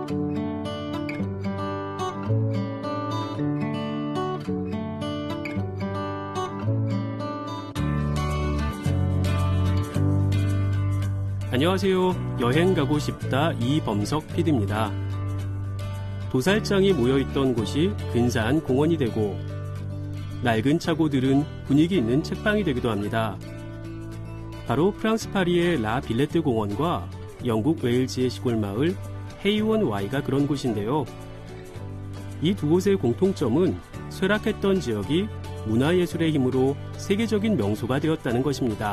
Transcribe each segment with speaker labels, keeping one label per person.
Speaker 1: 안녕하세요. 여행 가고 싶다 이범석 PD입니다. 도살장이 모여있던 곳이 근사한 공원이 되고 낡은 차고들은 분위기 있는 책방이 되기도 합니다. 바로 프랑스 파리의 라 빌레트 공원과 영국 웨일즈의 시골 마을 헤이원 Y가 그런 곳인데요. 이 두 곳의 공통점은 쇠락했던 지역이 문화예술의 힘으로 세계적인 명소가 되었다는 것입니다.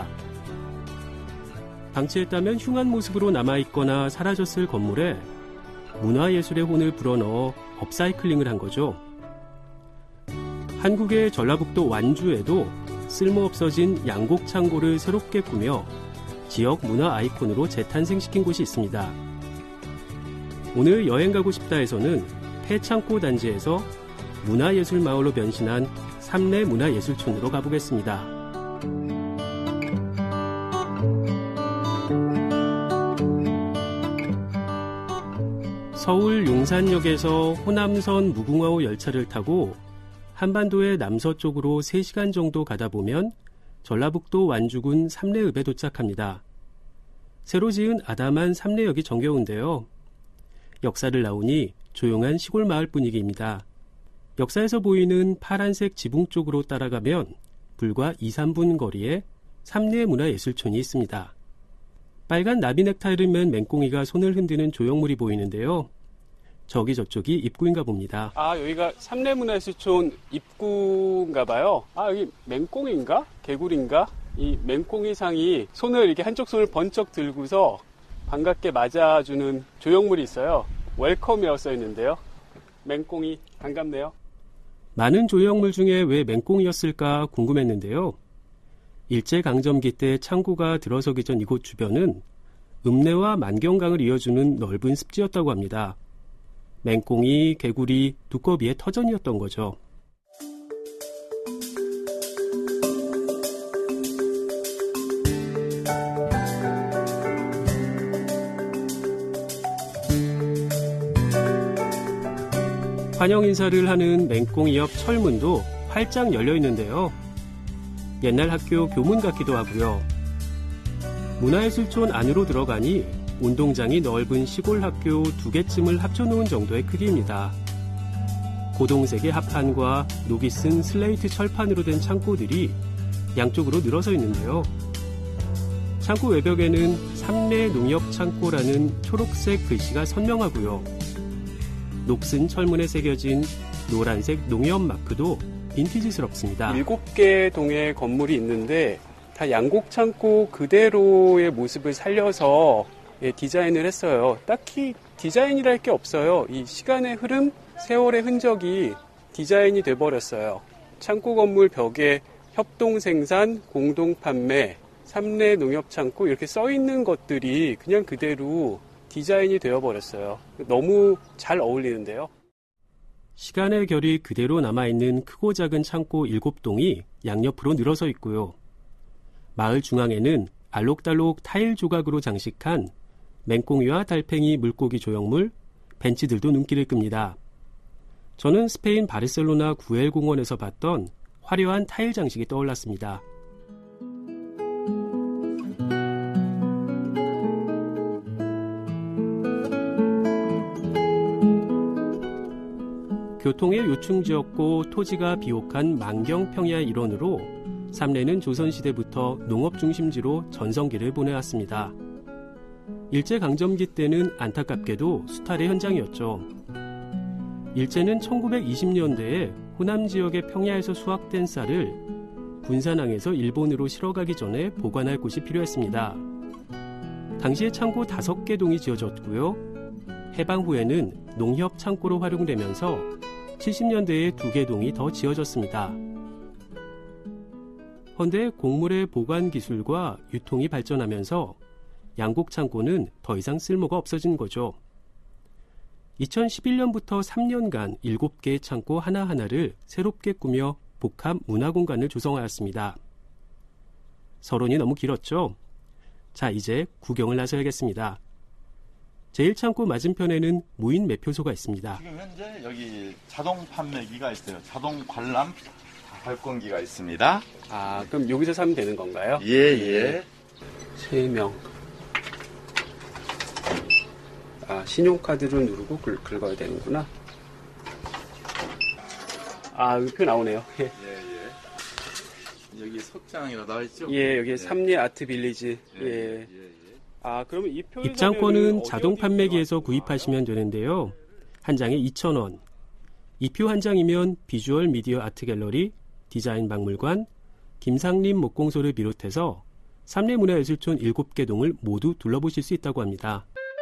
Speaker 1: 방치했다면 흉한 모습으로 남아있거나 사라졌을 건물에 문화예술의 혼을 불어넣어 업사이클링을 한 거죠. 한국의 전라북도 완주에도 쓸모없어진 양곡창고를 새롭게 꾸며 지역 문화 아이콘으로 재탄생시킨 곳이 있습니다. 오늘 여행 가고 싶다에서는 폐창고 단지에서 문화예술 마을로 변신한 삼내 문화예술촌으로 가보겠습니다. 서울 용산역에서 호남선 무궁화호 열차를 타고 한반도의 남서쪽으로 3시간 정도 가다 보면 전라북도 완주군 삼내읍에 도착합니다. 새로 지은 아담한 삼내역이 정겨운데요. 역사를 나오니 조용한 시골 마을 분위기입니다. 역사에서 보이는 파란색 지붕 쪽으로 따라가면 불과 2-3분 거리에 삼내문화예술촌이 있습니다. 빨간 나비 넥타이를 맨 맹꽁이가 손을 흔드는 조형물이 보이는데요. 저기 저쪽이 입구인가 봅니다. 여기가 삼내문화예술촌 입구인가 봐요. 여기 맹꽁이인가? 개구리인가? 이 맹꽁이 상이 손을 이렇게 한쪽 손을 번쩍 들고서 반갑게 맞아주는 조형물이 있어요. 웰컴이라고 써 있는데요. 맹꽁이 반갑네요. 많은 조형물 중에 왜 맹꽁이였을까 궁금했는데요. 일제강점기 때 창고가 들어서기 전 이곳 주변은 읍내와 만경강을 이어주는 넓은 습지였다고 합니다. 맹꽁이, 개구리, 두꺼비의 터전이었던 거죠. 환영 인사를 하는 맹꽁이 옆 철문도 활짝 열려 있는데요. 옛날 학교 교문 같기도 하고요. 문화예술촌 안으로 들어가니 운동장이 넓은 시골 학교 2개쯤을 합쳐놓은 정도의 크기입니다. 고동색의 합판과 녹이 쓴 슬레이트 철판으로 된 창고들이 양쪽으로 늘어서 있는데요. 창고 외벽에는 삼내 농협창고라는 초록색 글씨가 선명하고요. 녹슨 철문에 새겨진 노란색 농협 마크도 빈티지스럽습니다. 7개 동의 건물이 있는데 다 양곡창고 그대로의 모습을 살려서 디자인을 했어요. 딱히 디자인이랄 게 없어요. 이 시간의 흐름, 세월의 흔적이 디자인이 돼버렸어요. 창고 건물 벽에 협동생산, 공동판매, 삼내 농협창고 이렇게 써있는 것들이 그냥 그대로 디자인이 되어버렸어요. 너무 잘 어울리는데요. 시간의 결이 그대로 남아있는 크고 작은 창고 7동이 양옆으로 늘어서 있고요. 마을 중앙에는 알록달록 타일 조각으로 장식한 맹꽁이와 달팽이 물고기 조형물, 벤치들도 눈길을 끕니다. 저는 스페인 바르셀로나 구엘 공원에서 봤던 화려한 타일 장식이 떠올랐습니다. 교통의 요충지였고 토지가 비옥한 만경평야의 일원으로 삼내는 조선시대부터 농업 중심지로 전성기를 보내왔습니다. 일제강점기 때는 안타깝게도 수탈의 현장이었죠. 일제는 1920년대에 호남 지역의 평야에서 수확된 쌀을 군산항에서 일본으로 실어가기 전에 보관할 곳이 필요했습니다. 당시에 창고 5개 동이 지어졌고요. 해방 후에는 농협 창고로 활용되면서 70년대에 2개 동이 더 지어졌습니다. 헌데 곡물의 보관 기술과 유통이 발전하면서 양곡 창고는 더 이상 쓸모가 없어진 거죠. 2011년부터 3년간 7개의 창고 하나하나를 새롭게 꾸며 복합 문화공간을 조성하였습니다. 서론이 너무 길었죠? 자, 이제 구경을 나서야겠습니다. 제1창고 맞은편에는 무인 매표소가 있습니다.
Speaker 2: 지금 현재 여기 자동 판매기가 있어요. 자동 관람 발권기가 있습니다.
Speaker 1: 아, 그럼 여기서 사면 되는 건가요?
Speaker 2: 예.
Speaker 1: 3명. 아, 신용카드로 누르고 긁어야 되는구나. 아, 여기 표 나오네요. 예.
Speaker 2: 여기 석장이라 나와 있죠?
Speaker 1: 예, 여기 삼리 아트 빌리지. 예. 아, 그러면 이 표를 입장권은 자동 판매기에서 구입하시면 되는데요. 한 장에 2,000원. 이 표 한 장이면 비주얼 미디어 아트 갤러리, 디자인 박물관, 김상림 목공소를 비롯해서 삼례문화예술촌 7개 동을 모두 둘러보실 수 있다고 합니다.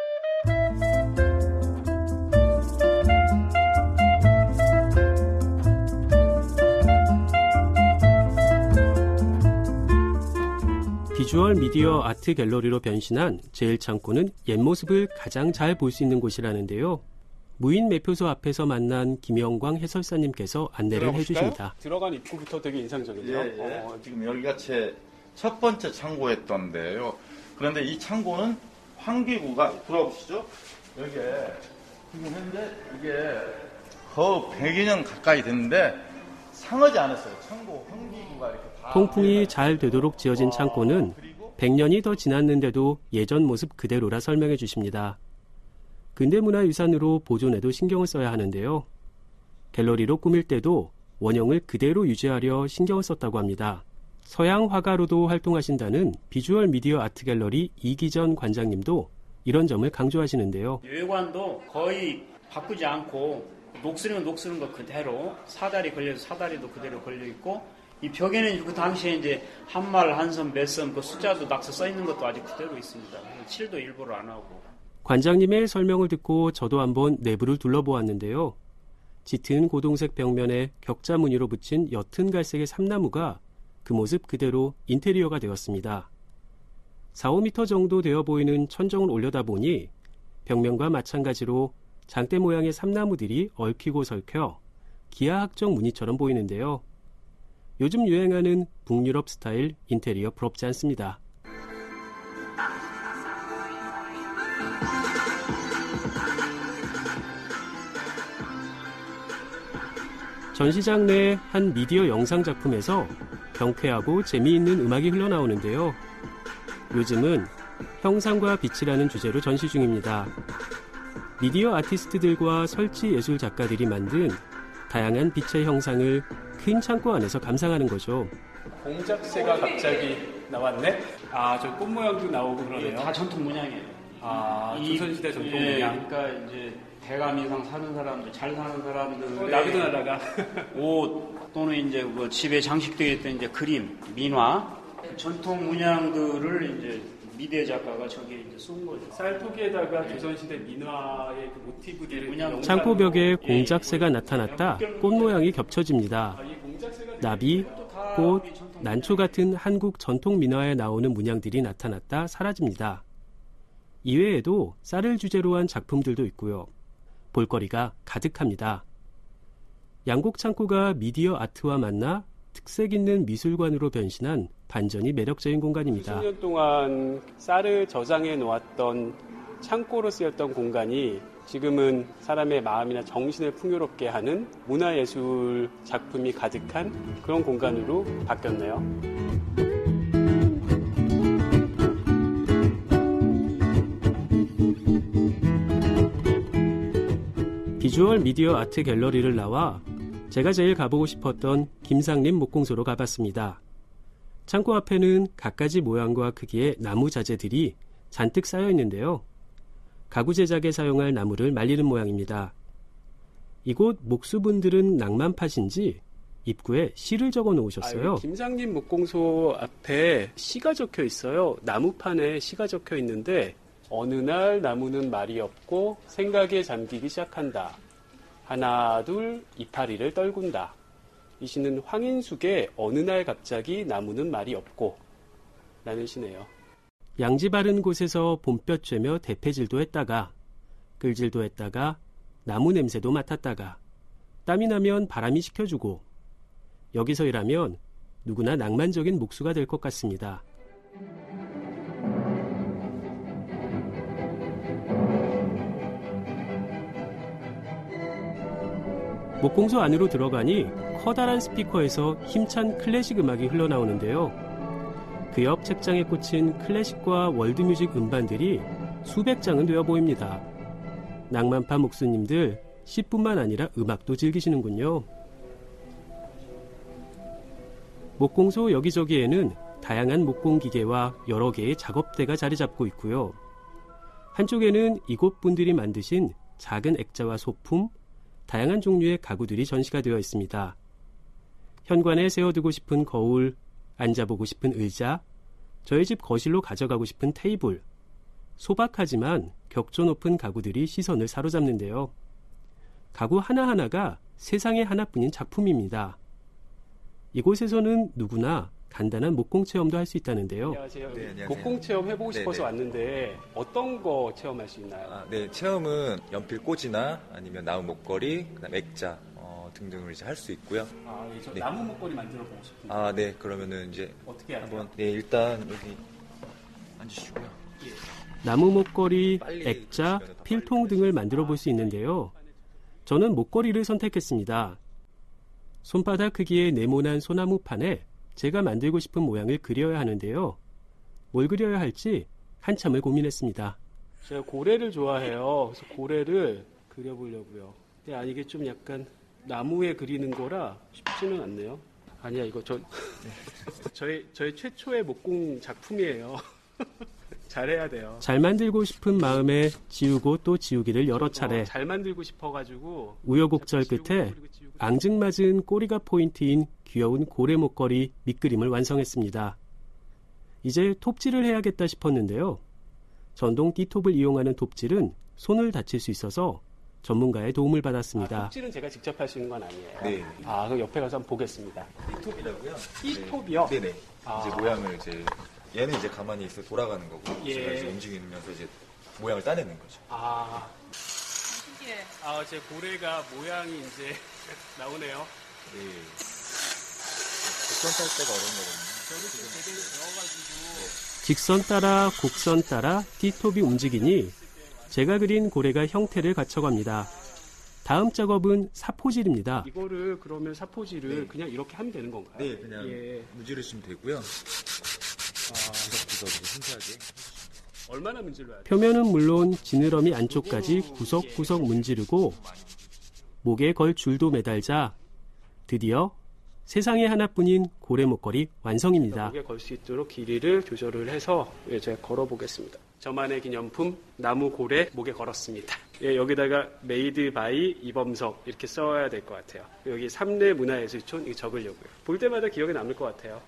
Speaker 1: 비주얼 미디어 아트 갤러리로 변신한 제1창고는 옛모습을 가장 잘 볼 수 있는 곳이라는데요. 무인 매표소 앞에서 만난 김영광 해설사님께서 안내를 해주십니다. 들어간 입구부터 되게 인상적이네요.
Speaker 2: 예. 지금 여기가 제 첫 번째 창고였던데요. 그런데 이 창고는 환기구가 들어보시죠. 여기에 지금 현재 이게 거의 100여 년 가까이 됐는데 상하지 않았어요. 창고 환기구가 이렇게 다
Speaker 1: 통풍이 잘 되도록 지어진 창고는 100년이 더 지났는데도 예전 모습 그대로라 설명해 주십니다. 근대문화유산으로 보존에도 신경을 써야 하는데요. 갤러리로 꾸밀 때도 원형을 그대로 유지하려 신경을 썼다고 합니다. 서양 화가로도 활동하신다는 비주얼 미디어 아트 갤러리 이기전 관장님도 이런 점을 강조하시는데요.
Speaker 3: 외관도 거의 바꾸지 않고 녹슬이면 녹슬은 거 그대로 사다리 걸려서 사다리도 그대로 걸려 있고 이 벽에는 그 당시에 이제 한 말, 한 선, 몇 선, 그 숫자도 낙서 써 있는 것도 아직 그대로 있습니다. 칠도 일부러 안 하고.
Speaker 1: 관장님의 설명을 듣고 저도 한번 내부를 둘러보았는데요. 짙은 고동색 벽면에 격자 무늬로 붙인 옅은 갈색의 삼나무가 그 모습 그대로 인테리어가 되었습니다. 4, 5m 정도 되어 보이는 천정을 올려다보니 벽면과 마찬가지로 장대 모양의 삼나무들이 얽히고 설켜 기하학적 무늬처럼 보이는데요. 요즘 유행하는 북유럽 스타일 인테리어 부럽지 않습니다. 전시장 내 한 미디어 영상 작품에서 경쾌하고 재미있는 음악이 흘러나오는데요. 요즘은 형상과 빛이라는 주제로 전시 중입니다. 미디어 아티스트들과 설치 예술 작가들이 만든 다양한 빛의 형상을 큰 창고 안에서 감상하는 거죠. 공작새가 갑자기 나왔네? 아, 저 꽃 모양도 나오고 그러네요.
Speaker 3: 다 전통 문양이에요.
Speaker 1: 아, 조선시대 전통 문양.
Speaker 3: 그러니까 이제 대감 이상 사는 사람들, 잘 사는 사람들.
Speaker 1: 나비도 날아가.
Speaker 3: 옷 또는 이제 뭐 집에 장식되어 있던 이제 그림, 민화, 전통 문양들을 이제 미대 작가가 저기에 이제 쓴 거죠.
Speaker 1: 쌀토기에다가 조선시대 민화의 그 모티브들을
Speaker 3: 창고
Speaker 1: 벽에 공작새가 나타났다 꽃 모양이 겹쳐집니다. 나비, 꽃, 난초 같은 한국 전통 민화에 나오는 문양들이 나타났다 사라집니다. 이외에도 쌀을 주제로 한 작품들도 있고요. 볼거리가 가득합니다. 양곡 창고가 미디어 아트와 만나 특색 있는 미술관으로 변신한 반전이 매력적인 공간입니다. 10년 동안 쌀을 저장해 놓았던 창고로 쓰였던 공간이 지금은 사람의 마음이나 정신을 풍요롭게 하는 문화예술 작품이 가득한 그런 공간으로 바뀌었네요. 비주얼 미디어 아트 갤러리를 나와 제가 제일 가보고 싶었던 김상림 목공소로 가봤습니다. 창고 앞에는 갖가지 모양과 크기의 나무 자재들이 잔뜩 쌓여 있는데요. 가구 제작에 사용할 나무를 말리는 모양입니다. 이곳 목수분들은 낭만파신지 입구에 시를 적어 놓으셨어요. 김상림 목공소 앞에 시가 적혀 있어요. 나무판에 시가 적혀 있는데 어느 날 나무는 말이 없고 생각에 잠기기 시작한다. 하나 둘 이파리를 떨군다. 이 시는 황인숙의 어느 날 갑자기 나무는 말이 없고 라는 시네요. 양지 바른 곳에서 봄볕 쬐며 대패질도 했다가 끌질도 했다가 나무 냄새도 맡았다가 땀이 나면 바람이 식혀주고 여기서 일하면 누구나 낭만적인 목수가 될 것 같습니다. 목공소 안으로 들어가니 커다란 스피커에서 힘찬 클래식 음악이 흘러나오는데요. 그 옆 책장에 꽂힌 클래식과 월드뮤직 음반들이 수백 장은 되어 보입니다. 낭만파 목수님들 시뿐만 아니라 음악도 즐기시는군요. 목공소 여기저기에는 다양한 목공 기계와 여러 개의 작업대가 자리 잡고 있고요. 한쪽에는 이곳 분들이 만드신 작은 액자와 소품, 다양한 종류의 가구들이 전시가 되어 있습니다. 현관에 세워두고 싶은 거울, 앉아보고 싶은 의자, 저희 집 거실로 가져가고 싶은 테이블, 소박하지만 격조 높은 가구들이 시선을 사로잡는데요. 가구 하나하나가 세상에 하나뿐인 작품입니다. 이곳에서는 누구나 간단한 목공 체험도 할 수 있다는데요.
Speaker 4: 안녕하세요.
Speaker 5: 네, 안녕하세요.
Speaker 4: 목공 체험 해보고 싶어서
Speaker 5: 네네.
Speaker 4: 왔는데 어떤 거 체험할 수 있나요?
Speaker 5: 네, 체험은 연필 꽂이나 아니면 나무 목걸이, 그다음 액자 등등을 이제 할 수 있고요.
Speaker 4: 저
Speaker 5: 네.
Speaker 4: 나무 목걸이 만들어 보고 싶은데
Speaker 5: 네, 그러면은 이제
Speaker 4: 어떻게 해야 돼요?
Speaker 5: 한번 일단 여기 앉으시고요.
Speaker 1: 나무 목걸이,
Speaker 5: 빨리
Speaker 1: 액자,
Speaker 5: 보시면 더
Speaker 1: 필통
Speaker 5: 빨리
Speaker 1: 등을 만들어 볼 수 있는데요. 저는 목걸이를 선택했습니다. 손바닥 크기의 네모난 소나무 판에 제가 만들고 싶은 모양을 그려야 하는데요. 뭘 그려야 할지 한참을 고민했습니다.
Speaker 4: 제가 고래를 좋아해요. 그래서 고래를 그려보려고요. 근데 이게 좀 약간 나무에 그리는 거라 쉽지는 않네요. 아니야, 이거 저희 최초의 목공 작품이에요. 잘해야 돼요.
Speaker 1: 잘 만들고 싶은 마음에 지우고 또 지우기를 여러 차례.
Speaker 4: 잘 만들고 싶어가지고
Speaker 1: 우여곡절
Speaker 4: 자꾸
Speaker 1: 끝에
Speaker 4: 지우고 지우고
Speaker 1: 앙증맞은 꼬리가 포인트인 귀여운 고래 목걸이 밑그림을 완성했습니다. 이제 톱질을 해야겠다 싶었는데요. 전동 띠톱을 이용하는 톱질은 손을 다칠 수 있어서 전문가의 도움을 받았습니다.
Speaker 4: 톱질은 제가 직접 할 수 있는 건 아니에요.
Speaker 5: 네.
Speaker 4: 그럼 옆에 가서 한번 보겠습니다.
Speaker 5: 띠톱이라고요?
Speaker 4: 띠톱이요?
Speaker 5: 네네. 이제 모양을 이제 얘는 이제 가만히 있어 돌아가는 거고
Speaker 4: 예.
Speaker 5: 제가 이제 움직이면서 이제 모양을 따내는 거죠.
Speaker 4: 제 고래가 모양이 이제 나오네요.
Speaker 5: 네. 곡선 딸 때가 어려운 거거든요.
Speaker 4: 저도 좀 제대로 배워가지고
Speaker 1: 직선 따라 곡선 따라 띠톱이 움직이니 제가 그린 고래가 형태를 갖춰갑니다. 다음 작업은 사포질입니다.
Speaker 4: 이거를 그러면 사포질을
Speaker 5: 네.
Speaker 4: 그냥 이렇게 하면 되는 건가요?
Speaker 5: 네, 그냥
Speaker 4: 예.
Speaker 5: 문지르시면 되고요. 구석구석 섬세하게.
Speaker 4: 얼마나 문질러야 돼?
Speaker 1: 표면은 물론 지느러미 안쪽까지 구석구석 문지르고 목에 걸 줄도 매달자 드디어 세상에 하나뿐인 고래 목걸이 완성입니다.
Speaker 4: 목에 걸 수 있도록 길이를 조절을 해서 제가 걸어보겠습니다. 저만의 기념품 나무 고래 목에 걸었습니다. 여기다가 메이드 바이 이범석 이렇게 써야 될 것 같아요. 여기 삼례 문화예술촌 이거 적으려고요. 볼 때마다 기억에 남을 것 같아요.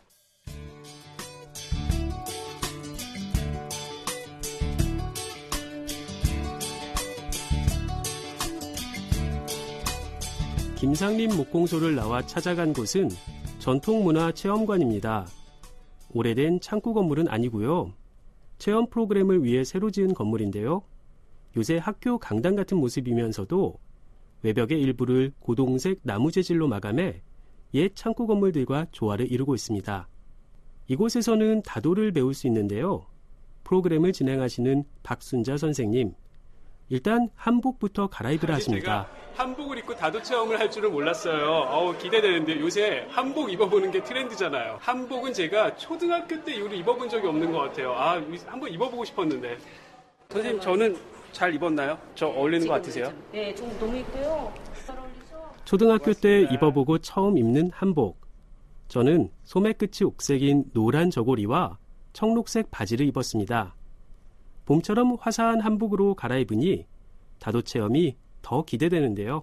Speaker 1: 김상림 목공소를 나와 찾아간 곳은 전통문화체험관입니다. 오래된 창고 건물은 아니고요. 체험 프로그램을 위해 새로 지은 건물인데요. 요새 학교 강당 같은 모습이면서도 외벽의 일부를 고동색 나무 재질로 마감해 옛 창고 건물들과 조화를 이루고 있습니다. 이곳에서는 다도를 배울 수 있는데요. 프로그램을 진행하시는 박순자 선생님, 일단 한복부터 갈아입으라 하십니다.
Speaker 4: 제가 한복을 입고 다도 체험을 할 줄은 몰랐어요. 기대되는데 요새 한복 입어보는 게 트렌드잖아요. 한복은 제가 초등학교 때 이후로 입어본 적이 없는 것 같아요. 한번 입어보고 싶었는데. 선생님, 저는 잘 입었나요? 저 어울리는 것 같으세요?
Speaker 6: 네, 좀 너무 있고요. 잘 어울리죠?
Speaker 1: 초등학교 때 입어보고 처음 입는 한복. 저는 소매 끝이 옥색인 노란 저고리와 청록색 바지를 입었습니다. 봄처럼 화사한 한복으로 갈아입으니 다도 체험이 더 기대되는데요.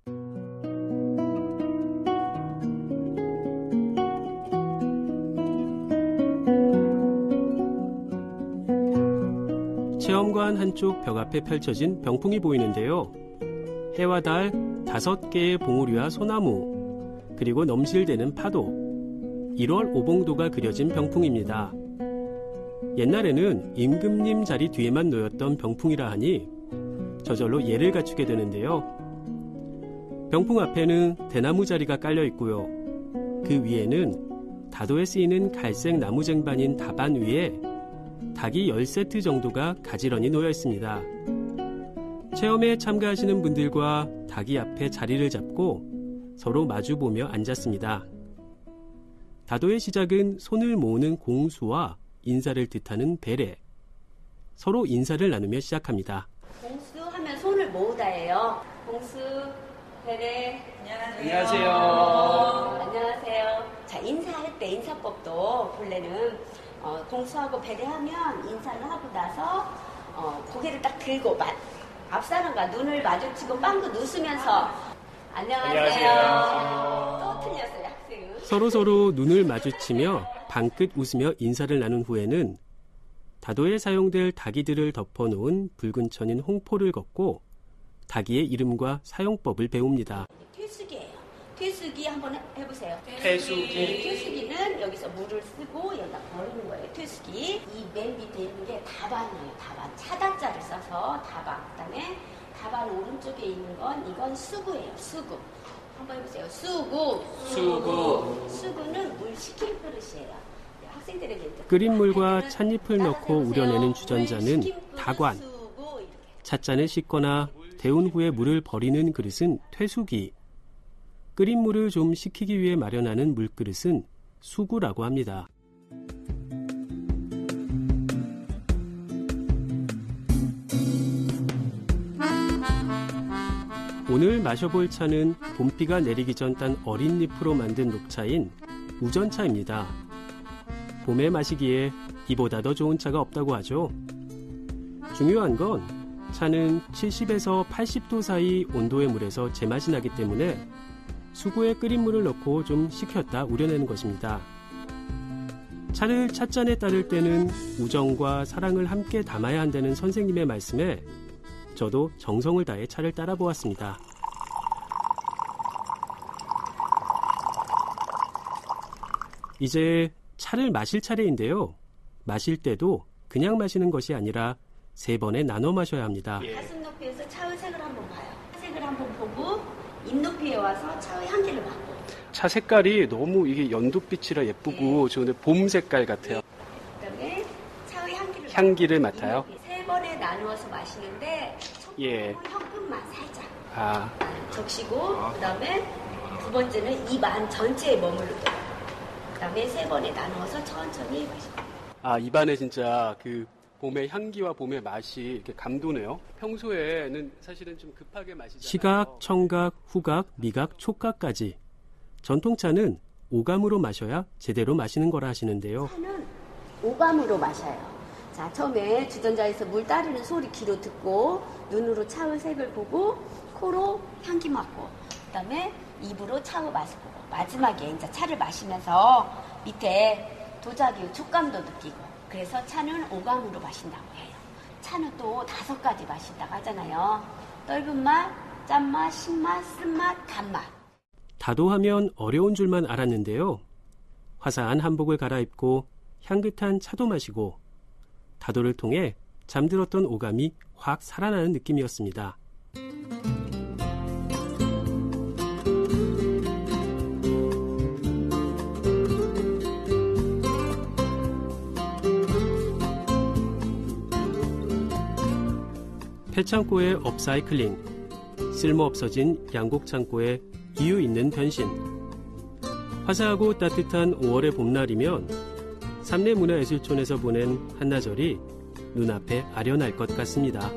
Speaker 1: 체험관 한쪽 벽 앞에 펼쳐진 병풍이 보이는데요. 해와 달, 5개의 봉우리와 소나무, 그리고 넘실대는 파도, 1월 오봉도가 그려진 병풍입니다. 옛날에는 임금님 자리 뒤에만 놓였던 병풍이라 하니 저절로 예를 갖추게 되는데요. 병풍 앞에는 대나무 자리가 깔려 있고요. 그 위에는 다도에 쓰이는 갈색 나무 쟁반인 다반 위에 닭이 10세트 정도가 가지런히 놓여 있습니다. 체험에 참가하시는 분들과 닭이 앞에 자리를 잡고 서로 마주보며 앉았습니다. 다도의 시작은 손을 모으는 공수와 인사를 뜻하는 베레. 서로 인사를 나누며 시작합니다.
Speaker 7: 공수 하면 손을 모으다예요. 공수, 베레.
Speaker 3: 안녕하세요.
Speaker 7: 안녕하세요. 자, 인사할 때 인사법도 본래는 공수하고 베레하면 인사를 하고 나서 고개를 딱 들고 앞사람과 눈을 마주치고 빵긋 웃으면서 안녕하세요. 또 틀렸어요, 학생은.
Speaker 1: 서로 눈을 마주치며 방긋 웃으며 인사를 나눈 후에는 다도에 사용될 닭이들을 덮어놓은 붉은 천인 홍포를 걷고 닭이의 이름과 사용법을 배웁니다.
Speaker 7: 퇴수기예요. 퇴수기 한번 해보세요.
Speaker 3: 퇴수기.
Speaker 7: 퇴수기는 여기서 물을 쓰고 여기다 버리는 거예요. 퇴수기. 이 맨 밑에 있는 게 다반이에요. 다반. 차다자를 써서 다반. 그다음에 다반 오른쪽에 있는 건 이건 수구예요. 수구. 한번 해보세요. 수구. 수구는 물 식힐 그릇이에요. 학생들에게 이제
Speaker 1: 끓인 물과 찻잎을 넣고 우려내는 주전자는 다관. 찻잔을 씻거나 데운 후에 물을 버리는 그릇은 퇴수기. 끓인 물을 좀 식히기 위해 마련하는 물그릇은 수구라고 합니다. 오늘 마셔볼 차는 봄비가 내리기 전 딴 어린 잎으로 만든 녹차인 우전차입니다. 봄에 마시기에 이보다 더 좋은 차가 없다고 하죠. 중요한 건 차는 70에서 80도 사이 온도의 물에서 제맛이 나기 때문에 수구에 끓인 물을 넣고 좀 식혔다 우려내는 것입니다. 차를 찻잔에 따를 때는 우정과 사랑을 함께 담아야 한다는 선생님의 말씀에 저도 정성을 다해 차를 따라 보았습니다. 이제 차를 마실 차례인데요. 마실 때도 그냥 마시는 것이 아니라 3번에 나눠 마셔야 합니다.
Speaker 7: 가슴 높이에서 차의 색을 한번 봐요. 색을 한번 보고 입 높이에 와서 차의 향기를 맡고.
Speaker 4: 차 색깔이 너무 이게 연두빛이라 예쁘고 저는 봄 색깔 같아요.
Speaker 7: 그다음에 차의
Speaker 4: 향기를 맡아요.
Speaker 7: 3번에 나누어서 마시는데 첫
Speaker 4: 예.
Speaker 7: 번째는 혀끝만 살짝
Speaker 4: 적시고
Speaker 7: 그다음에 두 번째는 입 안 전체에 머무르도록. 그다음에 3번에 나누어서 천천히 마시고.
Speaker 4: 입안에 진짜 그 봄의 향기와 봄의 맛이 이렇게 감도네요. 평소에는 사실은 좀 급하게 마시잖아요.
Speaker 1: 시각, 청각, 후각, 미각, 촉각까지. 전통차는 오감으로 마셔야 제대로 마시는 거라 하시는데요.
Speaker 7: 차는 오감으로 마셔요. 자, 처음에 주전자에서 물 따르는 소리 귀로 듣고 눈으로 차의 색을 보고 코로 향기 맡고 그다음에 입으로 차의 맛을 보고 마지막에 이제 차를 마시면서 밑에 도자기 촉감도 느끼고 그래서 차는 오감으로 마신다고 해요. 차는 또 5가지 마신다고 하잖아요. 떫은 맛, 짠맛, 신맛, 쓴맛, 단맛.
Speaker 1: 다도하면 어려운 줄만 알았는데요. 화사한 한복을 갈아입고 향긋한 차도 마시고 다도를 통해 잠들었던 오감이 확 살아나는 느낌이었습니다. 폐창고의 업사이클링, 쓸모없어진 양곡창고의 이유 있는 변신. 화사하고 따뜻한 5월의 봄날이면 삼례문화예술촌에서 보낸 한나절이 눈앞에 아련할 것 같습니다.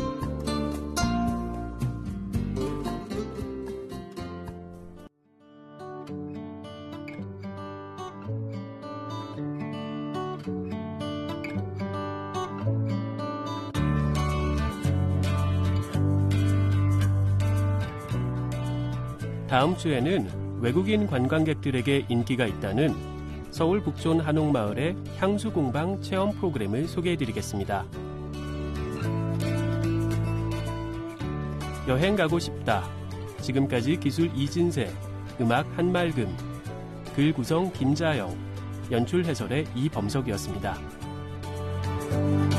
Speaker 1: 다음 주에는 외국인 관광객들에게 인기가 있다는 서울 북촌 한옥마을의 향수공방 체험 프로그램을 소개해드리겠습니다. 여행 가고 싶다. 지금까지 기술 이진세, 음악 한말금, 글 구성 김자영, 연출 해설의 이범석이었습니다.